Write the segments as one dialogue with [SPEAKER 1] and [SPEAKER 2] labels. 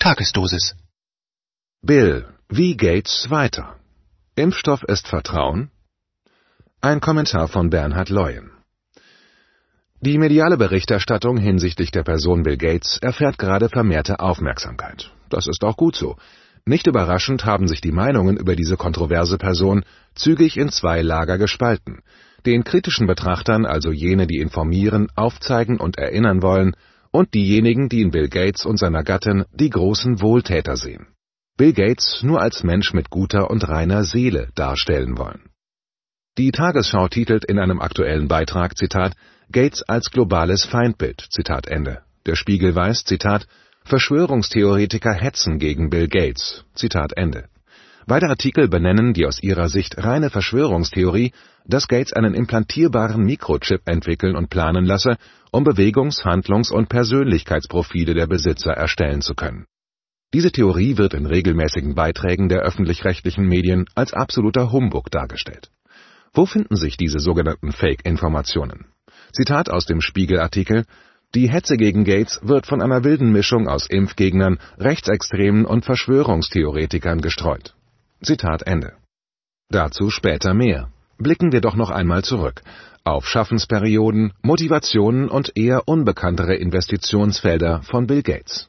[SPEAKER 1] Tagesdosis.
[SPEAKER 2] Bill, wie Gates weiter? Impfstoff ist Vertrauen? Ein Kommentar von Bernhard Leuen. Die mediale Berichterstattung hinsichtlich der Person Bill Gates erfährt gerade vermehrte Aufmerksamkeit. Das ist auch gut so. Nicht überraschend haben sich die Meinungen über diese kontroverse Person zügig in zwei Lager gespalten. Den kritischen Betrachtern, also jene, die informieren, aufzeigen und erinnern wollen, und diejenigen, die in Bill Gates und seiner Gattin die großen Wohltäter sehen. Bill Gates nur als Mensch mit guter und reiner Seele darstellen wollen. Die Tagesschau titelt in einem aktuellen Beitrag, Zitat, Gates als globales Feindbild, Zitat Ende. Der Spiegel weist, Zitat, Verschwörungstheoretiker hetzen gegen Bill Gates, Zitat Ende. Beide Artikel benennen die aus ihrer Sicht reine Verschwörungstheorie, dass Gates einen implantierbaren Mikrochip entwickeln und planen lasse, um Bewegungs-, Handlungs- und Persönlichkeitsprofile der Besitzer erstellen zu können. Diese Theorie wird in regelmäßigen Beiträgen der öffentlich-rechtlichen Medien als absoluter Humbug dargestellt. Wo finden sich diese sogenannten Fake-Informationen? Zitat aus dem Spiegel-Artikel: Die Hetze gegen Gates wird von einer wilden Mischung aus Impfgegnern, Rechtsextremen und Verschwörungstheoretikern gestreut. Zitat Ende. Dazu später mehr. Blicken wir doch noch einmal zurück auf Schaffensperioden, Motivationen und eher unbekanntere Investitionsfelder von Bill Gates.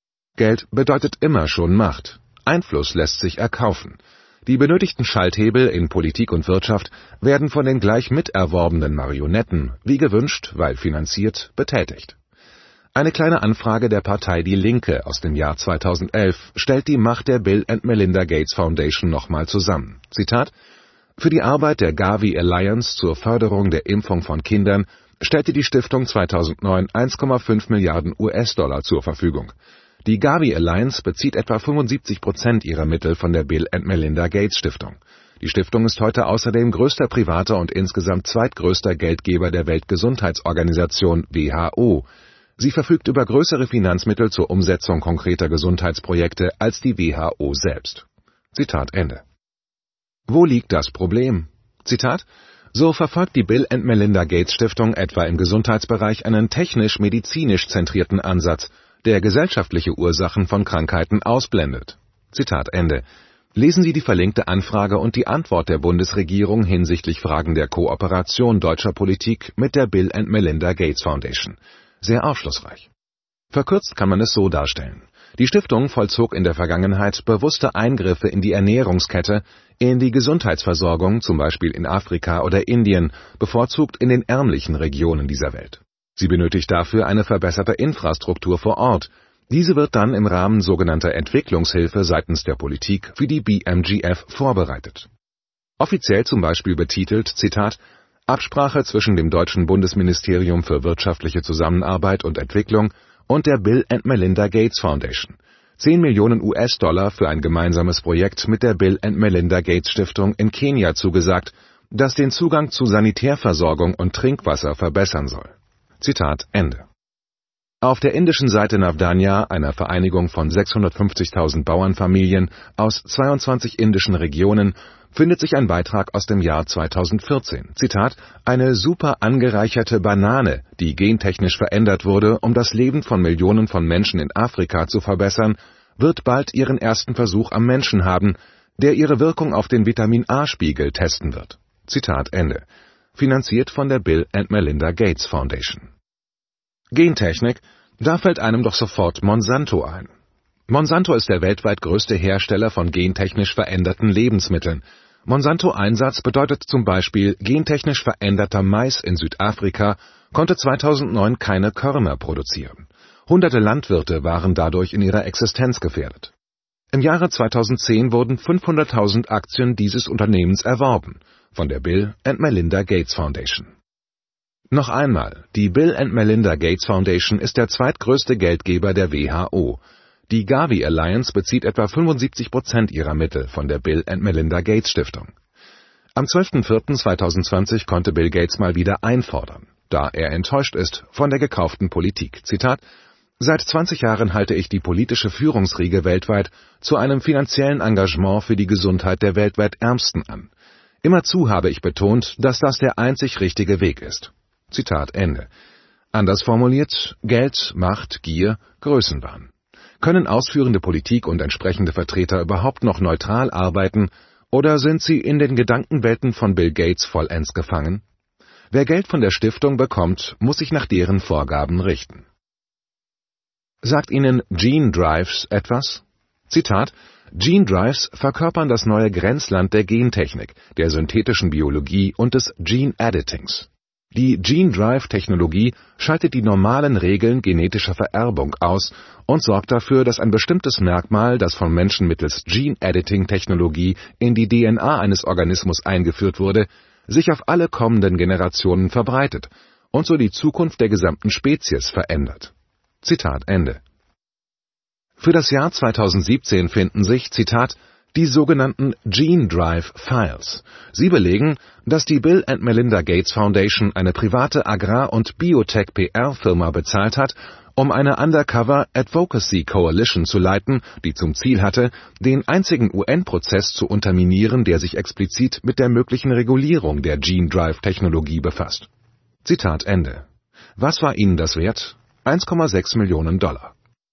[SPEAKER 2] Geld bedeutet immer schon Macht. Einfluss lässt sich erkaufen. Die benötigten Schalthebel in Politik und Wirtschaft werden von den gleich miterworbenen Marionetten, wie gewünscht, weil finanziert, betätigt. Eine kleine Anfrage der Partei Die Linke aus dem Jahr 2011 stellt die Macht der Bill and Melinda Gates Foundation nochmal zusammen. Zitat: Für die Arbeit der Gavi Alliance zur Förderung der Impfung von Kindern stellte die Stiftung 2009 1,5 Milliarden US-Dollar zur Verfügung. Die Gavi Alliance bezieht etwa 75% ihrer Mittel von der Bill and Melinda Gates Stiftung. Die Stiftung ist heute außerdem größter privater und insgesamt zweitgrößter Geldgeber der Weltgesundheitsorganisation WHO. Sie verfügt über größere Finanzmittel zur Umsetzung konkreter Gesundheitsprojekte als die WHO selbst. Zitat Ende. Wo liegt das Problem? Zitat: So verfolgt die Bill and Melinda Gates Stiftung etwa im Gesundheitsbereich einen technisch-medizinisch zentrierten Ansatz, der gesellschaftliche Ursachen von Krankheiten ausblendet. Zitat Ende. Lesen Sie die verlinkte Anfrage und die Antwort der Bundesregierung hinsichtlich Fragen der Kooperation deutscher Politik mit der Bill and Melinda Gates Foundation. Sehr aufschlussreich. Verkürzt kann man es so darstellen. Die Stiftung vollzog in der Vergangenheit bewusste Eingriffe in die Ernährungskette, in die Gesundheitsversorgung, zum Beispiel in Afrika oder Indien, bevorzugt in den ärmlichen Regionen dieser Welt. Sie benötigt dafür eine verbesserte Infrastruktur vor Ort. Diese wird dann im Rahmen sogenannter Entwicklungshilfe seitens der Politik für die BMGF vorbereitet. Offiziell zum Beispiel betitelt, Zitat, Absprache zwischen dem deutschen Bundesministerium für wirtschaftliche Zusammenarbeit und Entwicklung und der Bill and Melinda Gates Foundation. 10 Millionen US-Dollar für ein gemeinsames Projekt mit der Bill and Melinda Gates Stiftung in Kenia zugesagt, das den Zugang zu Sanitärversorgung und Trinkwasser verbessern soll. Zitat Ende. Auf der indischen Seite Navdanya, einer Vereinigung von 650.000 Bauernfamilien aus 22 indischen Regionen, findet sich ein Beitrag aus dem Jahr 2014. Zitat: Eine super angereicherte Banane, die gentechnisch verändert wurde, um das Leben von Millionen von Menschen in Afrika zu verbessern, wird bald ihren ersten Versuch am Menschen haben, der ihre Wirkung auf den Vitamin-A-Spiegel testen wird. Zitat Ende. Finanziert von der Bill and Melinda Gates Foundation. Gentechnik, da fällt einem doch sofort Monsanto ein. Monsanto ist der weltweit größte Hersteller von gentechnisch veränderten Lebensmitteln. Monsanto-Einsatz bedeutet zum Beispiel, gentechnisch veränderter Mais in Südafrika konnte 2009 keine Körner produzieren. Hunderte Landwirte waren dadurch in ihrer Existenz gefährdet. Im Jahre 2010 wurden 500.000 Aktien dieses Unternehmens erworben von der Bill and Melinda Gates Foundation. Noch einmal, die Bill and Melinda Gates Foundation ist der zweitgrößte Geldgeber der WHO. Die Gavi Alliance bezieht etwa 75% ihrer Mittel von der Bill and Melinda Gates Stiftung. Am 12.04.2020 konnte Bill Gates mal wieder einfordern, da er enttäuscht ist von der gekauften Politik. Zitat: Seit 20 Jahren halte ich die politische Führungsriege weltweit zu einem finanziellen Engagement für die Gesundheit der weltweit Ärmsten an. Immerzu habe ich betont, dass das der einzig richtige Weg ist. Zitat Ende. Anders formuliert: Geld, Macht, Gier, Größenwahn. Können ausführende Politik und entsprechende Vertreter überhaupt noch neutral arbeiten, oder sind sie in den Gedankenwelten von Bill Gates vollends gefangen? Wer Geld von der Stiftung bekommt, muss sich nach deren Vorgaben richten. Sagt Ihnen Gene Drives etwas? Zitat: Gene Drives verkörpern das neue Grenzland der Gentechnik, der synthetischen Biologie und des Gene Editings. Die Gene Drive-Technologie schaltet die normalen Regeln genetischer Vererbung aus und sorgt dafür, dass ein bestimmtes Merkmal, das von Menschen mittels Gene-Editing-Technologie in die DNA eines Organismus eingeführt wurde, sich auf alle kommenden Generationen verbreitet und so die Zukunft der gesamten Spezies verändert. Zitat Ende. Für das Jahr 2017 finden sich, Zitat, die sogenannten Gene Drive Files. Sie belegen, dass die Bill and Melinda Gates Foundation eine private Agrar- und Biotech-PR-Firma bezahlt hat, um eine Undercover Advocacy Coalition zu leiten, die zum Ziel hatte, den einzigen UN-Prozess zu unterminieren, der sich explizit mit der möglichen Regulierung der Gene Drive-Technologie befasst. Zitat Ende. Was war ihnen das wert? 1,6 Millionen $.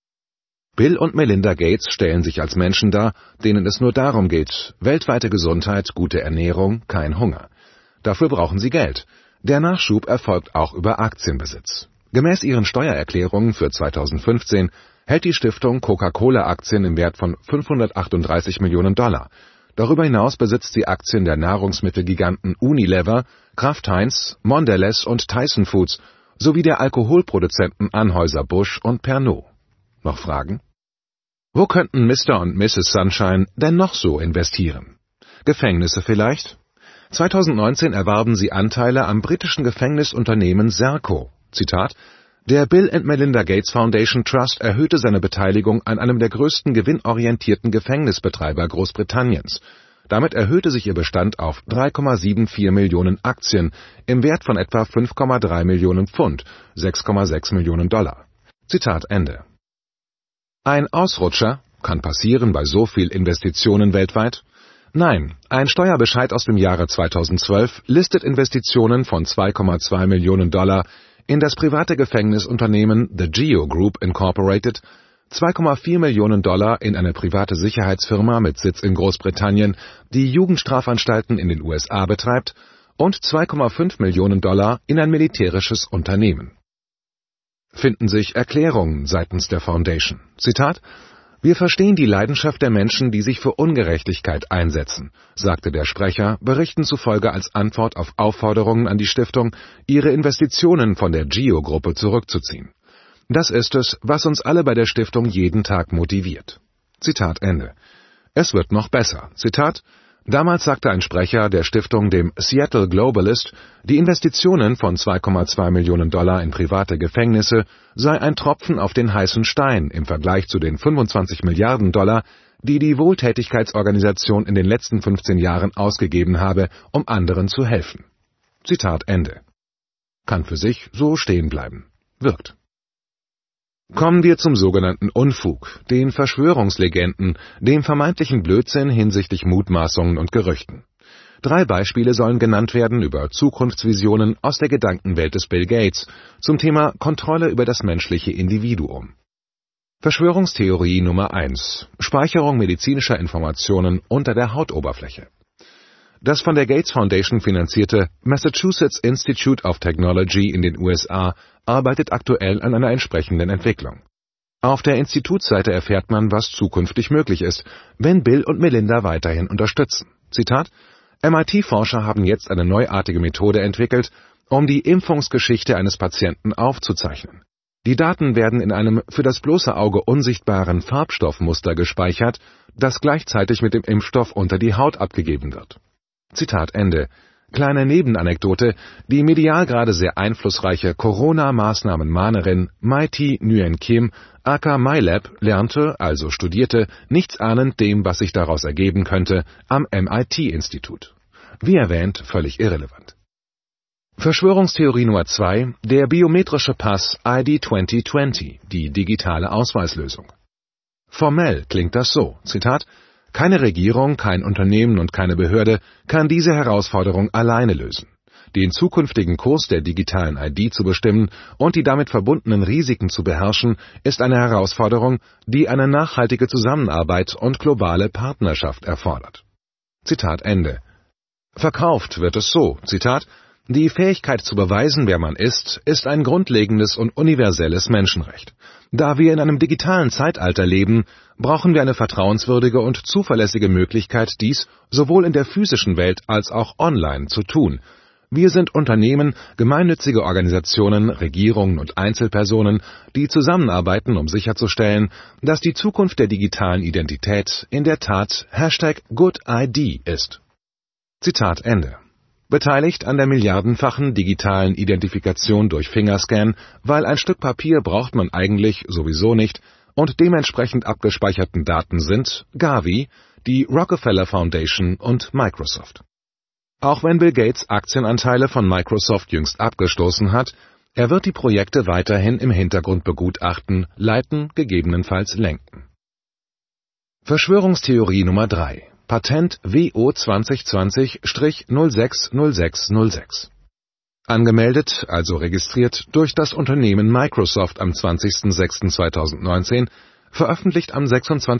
[SPEAKER 2] Bill und Melinda Gates stellen sich als Menschen dar, denen es nur darum geht: weltweite Gesundheit, gute Ernährung, kein Hunger. Dafür brauchen sie Geld. Der Nachschub erfolgt auch über Aktienbesitz. Gemäß ihren Steuererklärungen für 2015 hält die Stiftung Coca-Cola-Aktien im Wert von 538 Millionen $. Darüber hinaus besitzt sie Aktien der Nahrungsmittelgiganten Unilever, Kraft Heinz, Mondelez und Tyson Foods sowie der Alkoholproduzenten Anheuser-Busch und Pernod. Noch Fragen? Wo könnten Mr. und Mrs. Sunshine denn noch so investieren? Gefängnisse vielleicht? 2019 erwarben sie Anteile am britischen Gefängnisunternehmen Serco. Zitat: Der Bill and Melinda Gates Foundation Trust erhöhte seine Beteiligung an einem der größten gewinnorientierten Gefängnisbetreiber Großbritanniens. Damit erhöhte sich ihr Bestand auf 3,74 Millionen Aktien im Wert von etwa 5,3 Millionen Pfund, 6,6 Millionen $. Zitat Ende. Ein Ausrutscher? Kann passieren bei so viel Investitionen weltweit? Nein, ein Steuerbescheid aus dem Jahre 2012 listet Investitionen von 2,2 Millionen $ in das private Gefängnisunternehmen The Geo Group Incorporated, 2,4 Millionen $ in eine private Sicherheitsfirma mit Sitz in Großbritannien, die Jugendstrafanstalten in den USA betreibt, und 2,5 Millionen $ in ein militärisches Unternehmen. Finden sich Erklärungen seitens der Foundation. Zitat: Wir verstehen die Leidenschaft der Menschen, die sich für Ungerechtigkeit einsetzen, sagte der Sprecher, Berichten zufolge als Antwort auf Aufforderungen an die Stiftung, ihre Investitionen von der Geo-Gruppe zurückzuziehen. Das ist es, was uns alle bei der Stiftung jeden Tag motiviert. Zitat Ende. Es wird noch besser. Zitat: Damals sagte ein Sprecher der Stiftung dem Seattle Globalist, die Investitionen von 2,2 Millionen $ in private Gefängnisse sei ein Tropfen auf den heißen Stein im Vergleich zu den 25 Milliarden $, die die Wohltätigkeitsorganisation in den letzten 15 Jahren ausgegeben habe, um anderen zu helfen. Zitat Ende. Kann für sich so stehen bleiben. Wirkt. Kommen wir zum sogenannten Unfug, den Verschwörungslegenden, dem vermeintlichen Blödsinn hinsichtlich Mutmaßungen und Gerüchten. 3 Beispiele sollen genannt werden über Zukunftsvisionen aus der Gedankenwelt des Bill Gates zum Thema Kontrolle über das menschliche Individuum. Verschwörungstheorie Nummer 1: Speicherung medizinischer Informationen unter der Hautoberfläche. Das von der Gates Foundation finanzierte Massachusetts Institute of Technology in den USA arbeitet aktuell an einer entsprechenden Entwicklung. Auf der Institutsseite erfährt man, was zukünftig möglich ist, wenn Bill und Melinda weiterhin unterstützen. Zitat: MIT-Forscher haben jetzt eine neuartige Methode entwickelt, um die Impfungsgeschichte eines Patienten aufzuzeichnen. Die Daten werden in einem für das bloße Auge unsichtbaren Farbstoffmuster gespeichert, das gleichzeitig mit dem Impfstoff unter die Haut abgegeben wird. Zitat Ende. Kleine Nebenanekdote: Die medial gerade sehr einflussreiche Corona-Maßnahmen-Mahnerin Mai-T Nguyen Kim, aka MyLab, lernte, also studierte, nichts ahnend dem, was sich daraus ergeben könnte, am MIT-Institut. Wie erwähnt, völlig irrelevant. Verschwörungstheorie Nummer 2: Der biometrische Pass ID 2020, die digitale Ausweislösung. Formell klingt das so, Zitat: Keine Regierung, kein Unternehmen und keine Behörde kann diese Herausforderung alleine lösen. Den zukünftigen Kurs der digitalen ID zu bestimmen und die damit verbundenen Risiken zu beherrschen, ist eine Herausforderung, die eine nachhaltige Zusammenarbeit und globale Partnerschaft erfordert. Zitat Ende. Verkauft wird es so, Zitat, die Fähigkeit zu beweisen, wer man ist ein grundlegendes und universelles Menschenrecht. Da wir in einem digitalen Zeitalter leben, brauchen wir eine vertrauenswürdige und zuverlässige Möglichkeit, dies sowohl in der physischen Welt als auch online zu tun. Wir sind Unternehmen, gemeinnützige Organisationen, Regierungen und Einzelpersonen, die zusammenarbeiten, um sicherzustellen, dass die Zukunft der digitalen Identität in der Tat #GoodID ist. Zitat Ende. Beteiligt an der milliardenfachen digitalen Identifikation durch Fingerscan, weil ein Stück Papier braucht man eigentlich sowieso nicht und dementsprechend abgespeicherten Daten sind Gavi, die Rockefeller Foundation und Microsoft. Auch wenn Bill Gates Aktienanteile von Microsoft jüngst abgestoßen hat, er wird die Projekte weiterhin im Hintergrund begutachten, leiten, gegebenenfalls lenken. Verschwörungstheorie Nummer 3. Patent WO 2020-060606. Angemeldet, also registriert, durch das Unternehmen Microsoft am 20.06.2019, veröffentlicht am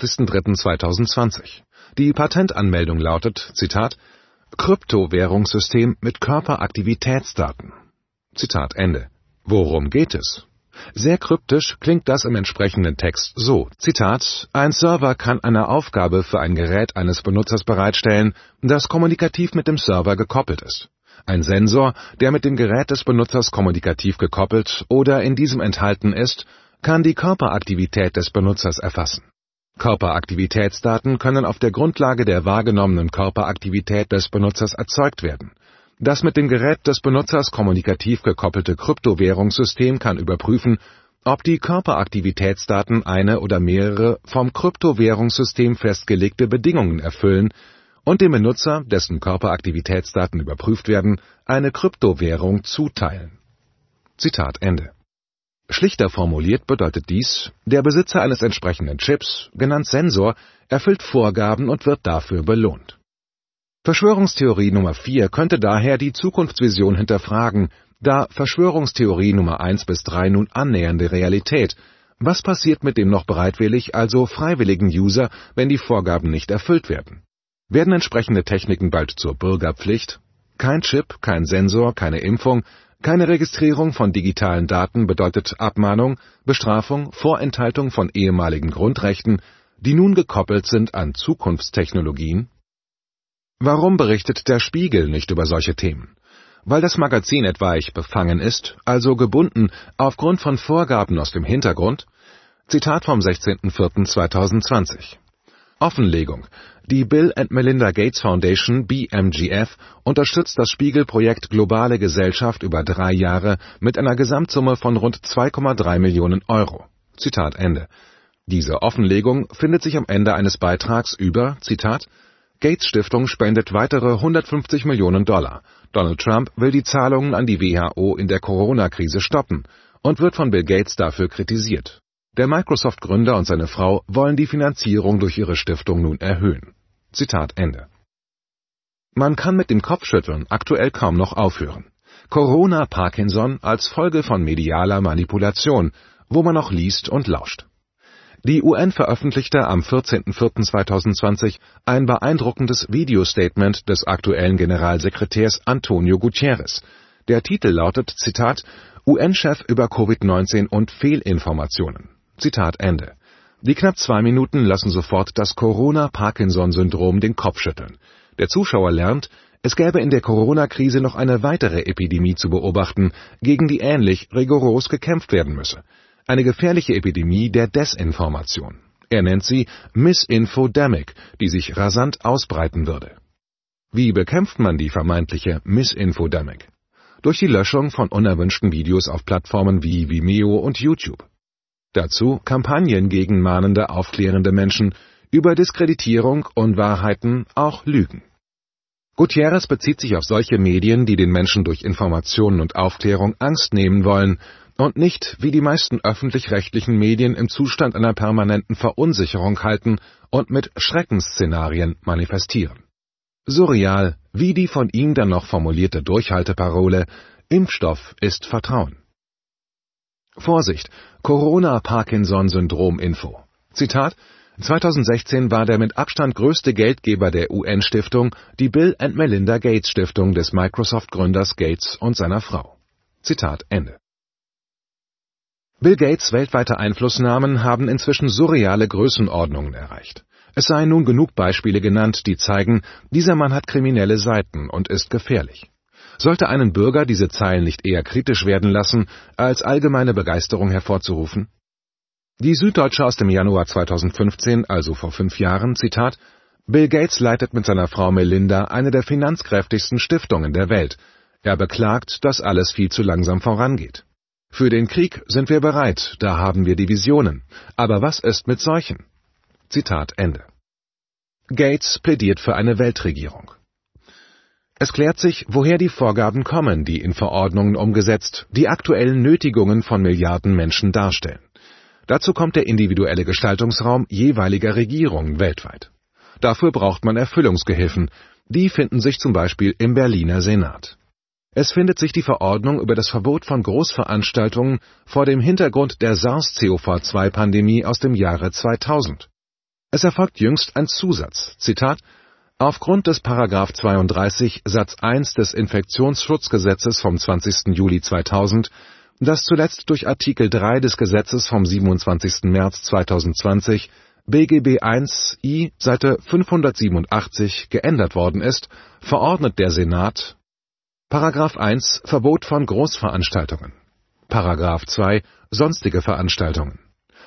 [SPEAKER 2] 26.03.2020. Die Patentanmeldung lautet, Zitat, Kryptowährungssystem mit Körperaktivitätsdaten. Zitat Ende. Worum geht es? Sehr kryptisch klingt das im entsprechenden Text so, Zitat, ein Server kann eine Aufgabe für ein Gerät eines Benutzers bereitstellen, das kommunikativ mit dem Server gekoppelt ist. Ein Sensor, der mit dem Gerät des Benutzers kommunikativ gekoppelt oder in diesem enthalten ist, kann die Körperaktivität des Benutzers erfassen. Körperaktivitätsdaten können auf der Grundlage der wahrgenommenen Körperaktivität des Benutzers erzeugt werden. Das mit dem Gerät des Benutzers kommunikativ gekoppelte Kryptowährungssystem kann überprüfen, ob die Körperaktivitätsdaten eine oder mehrere vom Kryptowährungssystem festgelegte Bedingungen erfüllen und dem Benutzer, dessen Körperaktivitätsdaten überprüft werden, eine Kryptowährung zuteilen. Zitat Ende. Schlichter formuliert bedeutet dies, der Besitzer eines entsprechenden Chips, genannt Sensor, erfüllt Vorgaben und wird dafür belohnt. Verschwörungstheorie Nummer 4 könnte daher die Zukunftsvision hinterfragen, da Verschwörungstheorie Nummer 1 bis 3 nun annähernde Realität. Was passiert mit dem noch bereitwillig, also freiwilligen User, wenn die Vorgaben nicht erfüllt werden? Werden entsprechende Techniken bald zur Bürgerpflicht? Kein Chip, kein Sensor, keine Impfung, keine Registrierung von digitalen Daten bedeutet Abmahnung, Bestrafung, Vorenthaltung von ehemaligen Grundrechten, die nun gekoppelt sind an Zukunftstechnologien? Warum berichtet der Spiegel nicht über solche Themen? Weil das Magazin etwaig befangen ist, also gebunden aufgrund von Vorgaben aus dem Hintergrund? Zitat vom 16.04.2020. Offenlegung. Die Bill and Melinda Gates Foundation, BMGF, unterstützt das Spiegel-Projekt Globale Gesellschaft über 3 Jahre mit einer Gesamtsumme von rund 2,3 Millionen Euro. Zitat Ende. Diese Offenlegung findet sich am Ende eines Beitrags über, Zitat, Gates Stiftung spendet weitere $150 Millionen. Donald Trump will die Zahlungen an die WHO in der Corona-Krise stoppen und wird von Bill Gates dafür kritisiert. Der Microsoft-Gründer und seine Frau wollen die Finanzierung durch ihre Stiftung nun erhöhen. Zitat Ende. Man kann mit dem Kopfschütteln aktuell kaum noch aufhören. Corona-Parkinson als Folge von medialer Manipulation, wo man noch liest und lauscht. Die UN veröffentlichte am 14.04.2020 ein beeindruckendes Videostatement des aktuellen Generalsekretärs Antonio Guterres. Der Titel lautet, Zitat, UN-Chef über Covid-19 und Fehlinformationen. Zitat Ende. Die knapp 2 Minuten lassen sofort das Corona-Parkinson-Syndrom den Kopf schütteln. Der Zuschauer lernt, es gäbe in der Corona-Krise noch eine weitere Epidemie zu beobachten, gegen die ähnlich rigoros gekämpft werden müsse. Eine gefährliche Epidemie der Desinformation. Er nennt sie Misinfodemic, die sich rasant ausbreiten würde. Wie bekämpft man die vermeintliche Misinfodemic? Durch die Löschung von unerwünschten Videos auf Plattformen wie Vimeo und YouTube. Dazu Kampagnen gegen mahnende, aufklärende Menschen über Diskreditierung, Unwahrheiten, auch Lügen. Guterres bezieht sich auf solche Medien, die den Menschen durch Informationen und Aufklärung Angst nehmen wollen und nicht, wie die meisten öffentlich-rechtlichen Medien, im Zustand einer permanenten Verunsicherung halten und mit Schreckensszenarien manifestieren. Surreal wie die von ihm dann noch formulierte Durchhalteparole: Impfstoff ist Vertrauen. Vorsicht, Corona-Parkinson-Syndrom-Info. Zitat: 2016 war der mit Abstand größte Geldgeber der UN-Stiftung die Bill and Melinda Gates Stiftung des Microsoft-Gründers Gates und seiner Frau. Zitat Ende. Bill Gates' weltweite Einflussnahmen haben inzwischen surreale Größenordnungen erreicht. Es seien nun genug Beispiele genannt, die zeigen, dieser Mann hat kriminelle Seiten und ist gefährlich. Sollte einen Bürger diese Zeilen nicht eher kritisch werden lassen, als allgemeine Begeisterung hervorzurufen? Die Süddeutsche aus dem Januar 2015, also vor 5 Jahren, Zitat: Bill Gates leitet mit seiner Frau Melinda eine der finanzkräftigsten Stiftungen der Welt. Er beklagt, dass alles viel zu langsam vorangeht. Für den Krieg sind wir bereit, da haben wir die Visionen. Aber was ist mit Seuchen? Zitat Ende. Gates plädiert für eine Weltregierung. Es klärt sich, woher die Vorgaben kommen, die in Verordnungen umgesetzt die aktuellen Nötigungen von Milliarden Menschen darstellen. Dazu kommt der individuelle Gestaltungsraum jeweiliger Regierungen weltweit. Dafür braucht man Erfüllungsgehilfen, die finden sich zum Beispiel im Berliner Senat. Es findet sich die Verordnung über das Verbot von Großveranstaltungen vor dem Hintergrund der SARS-CoV-2-Pandemie aus dem Jahre 2000. Es erfolgt jüngst ein Zusatz, Zitat: Aufgrund des § 32 Satz 1 des Infektionsschutzgesetzes vom 20. Juli 2000, das zuletzt durch Artikel 3 des Gesetzes vom 27. März 2020 BGB 1 I Seite 587 geändert worden ist, verordnet der Senat: § 1 Verbot von Großveranstaltungen, § 2 Sonstige Veranstaltungen,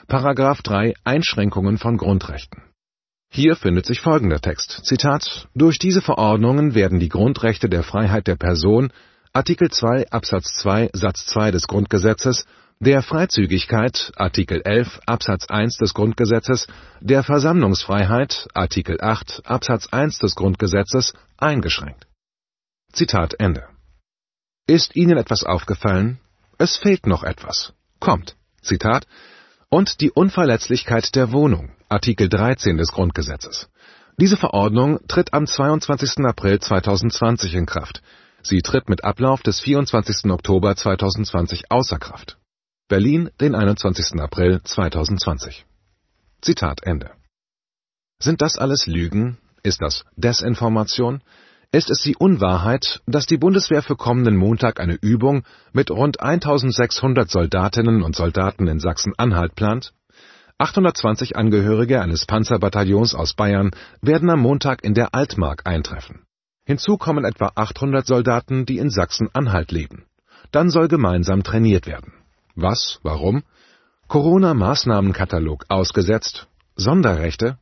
[SPEAKER 2] § 3 Einschränkungen von Grundrechten. Hier findet sich folgender Text, Zitat: Durch diese Verordnungen werden die Grundrechte der Freiheit der Person, Artikel 2 Absatz 2 Satz 2 des Grundgesetzes, der Freizügigkeit, Artikel 11 Absatz 1 des Grundgesetzes, der Versammlungsfreiheit, Artikel 8 Absatz 1 des Grundgesetzes, eingeschränkt. Zitat Ende. Ist Ihnen etwas aufgefallen? Es fehlt noch etwas. Kommt. Zitat: Und die Unverletzlichkeit der Wohnung, Artikel 13 des Grundgesetzes. Diese Verordnung tritt am 22. April 2020 in Kraft. Sie tritt mit Ablauf des 24. Oktober 2020 außer Kraft. Berlin, den 21. April 2020. Zitat Ende. Sind das alles Lügen? Ist das Desinformation? Ist es die Unwahrheit, dass die Bundeswehr für kommenden Montag eine Übung mit rund 1600 Soldatinnen und Soldaten in Sachsen-Anhalt plant? 820 Angehörige eines Panzerbataillons aus Bayern werden am Montag in der Altmark eintreffen. Hinzu kommen etwa 800 Soldaten, die in Sachsen-Anhalt leben. Dann soll gemeinsam trainiert werden. Was? Warum? Corona-Maßnahmenkatalog ausgesetzt? Sonderrechte?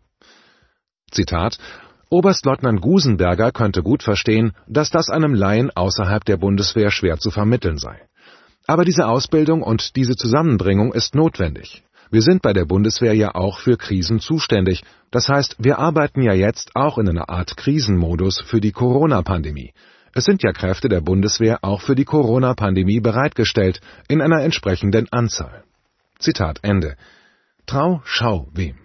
[SPEAKER 2] Zitat: Oberstleutnant Gusenberger könnte gut verstehen, dass das einem Laien außerhalb der Bundeswehr schwer zu vermitteln sei. Aber diese Ausbildung und diese Zusammenbringung ist notwendig. Wir sind bei der Bundeswehr ja auch für Krisen zuständig. Das heißt, wir arbeiten ja jetzt auch in einer Art Krisenmodus für die Corona-Pandemie. Es sind ja Kräfte der Bundeswehr auch für die Corona-Pandemie bereitgestellt, in einer entsprechenden Anzahl. Zitat Ende. Trau, schau, wem.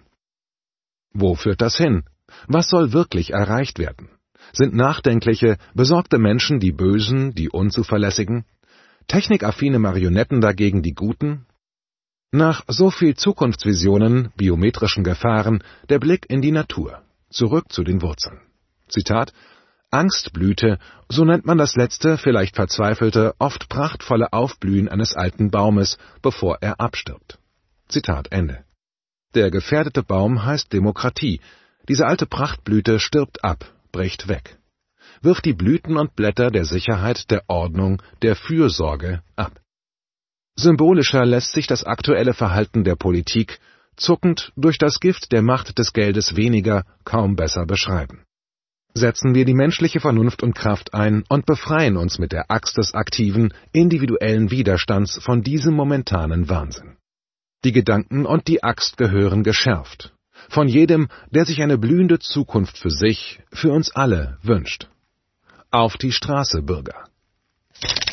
[SPEAKER 2] Wo führt das hin? Was soll wirklich erreicht werden? Sind nachdenkliche, besorgte Menschen die Bösen, die Unzuverlässigen? Technikaffine Marionetten dagegen die Guten? Nach so viel Zukunftsvisionen, biometrischen Gefahren, der Blick in die Natur. Zurück zu den Wurzeln. Zitat: Angstblüte, so nennt man das letzte, vielleicht verzweifelte, oft prachtvolle Aufblühen eines alten Baumes, bevor er abstirbt. Zitat Ende. Der gefährdete Baum heißt Demokratie. Diese alte Prachtblüte stirbt ab, bricht weg. Wirft die Blüten und Blätter der Sicherheit, der Ordnung, der Fürsorge ab. Symbolischer lässt sich das aktuelle Verhalten der Politik, zuckend durch das Gift der Macht des Geldes weniger, kaum besser beschreiben. Setzen wir die menschliche Vernunft und Kraft ein und befreien uns mit der Axt des aktiven, individuellen Widerstands von diesem momentanen Wahnsinn. Die Gedanken und die Axt gehören geschärft. Von jedem, der sich eine blühende Zukunft für sich, für uns alle wünscht. Auf die Straße, Bürger!